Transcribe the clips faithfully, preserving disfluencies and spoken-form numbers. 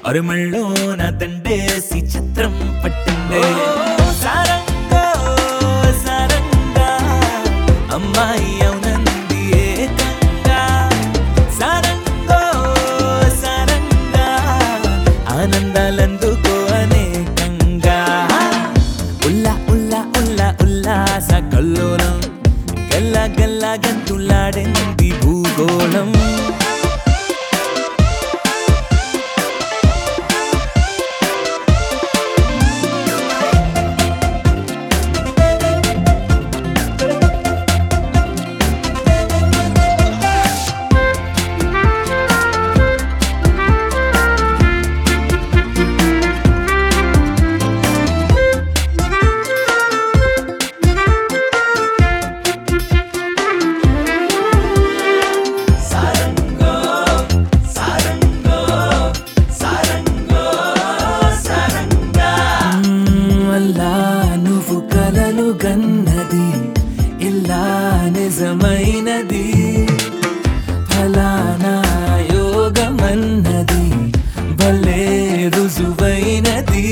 అరుమళ్ళోన దండేసి చిత్రం పట్టిందే సారంగా సారంగా అమ్మాయి అవునంది ఏకంగా సారంగో సారంగా ఆనందాలందుకో అనేకంగా ఉల్లా ఉల్లా ఉల్లా ఉల్లాస కల్లోలం గల్లా గల్లా గంతులాడింది భూగోళం గన్నది ఇలా నిజమైనది ఫలానా యోగమన్నది భలే రుజువైనది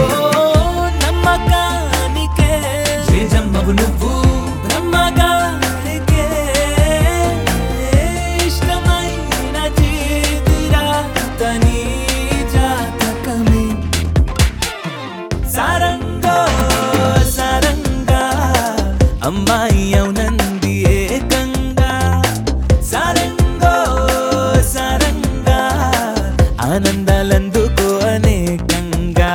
నమ్మకానికే జమ్మవు నువ్వు బ్రహ్మగారికే ఇష్టమైన చేతిరా తని జాతకమే సారంగో అమ్మాయి అవునంది ఏకంగా సారంగో సారంగా ఆనందాలందుకో అనేకంగా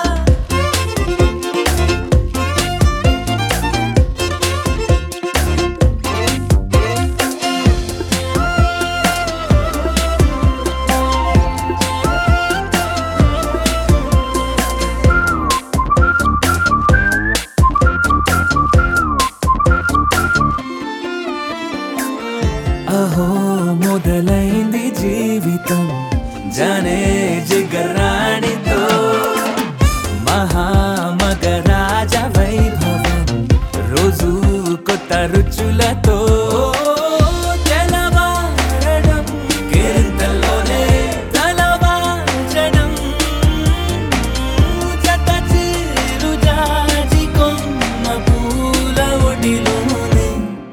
అహో మొదలైంది జీవితం జానే జిగరాణితో మహామగరాజ వైభవం రోజు కొత్త రుచులతో తెలవారడం కేరింతల్లోనే తలవాచడం జత చీరు జాజి కొమ్మ పూల ఒడిలోనే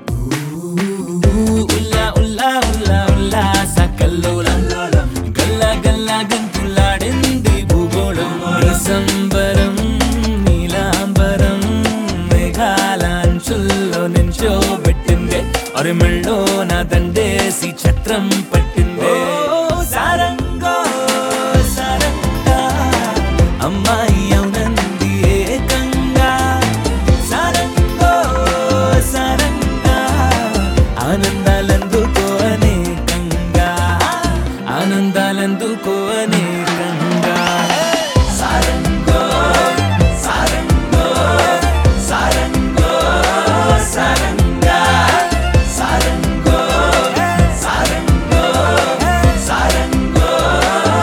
సంబరం నీలాంబరం మేఘాలాంచుల్లో నించోబెట్టిందే అరిమెళ్ళో నా దండేసి ఛత్రం పట్టిందే సారంగో సారంగా అమ్మాయి అవునంది ఏకంగా సారంగో సారంగా ఆనందాలందుకో అనేకంగా ఆనందాలందుకో అనేకంగా సారంగో సారంగో సారంగో సారంగా సారంగో సారంగో సారంగో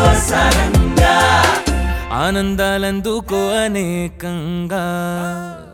సారంగా ఆనందాలందుకో అనేకంగా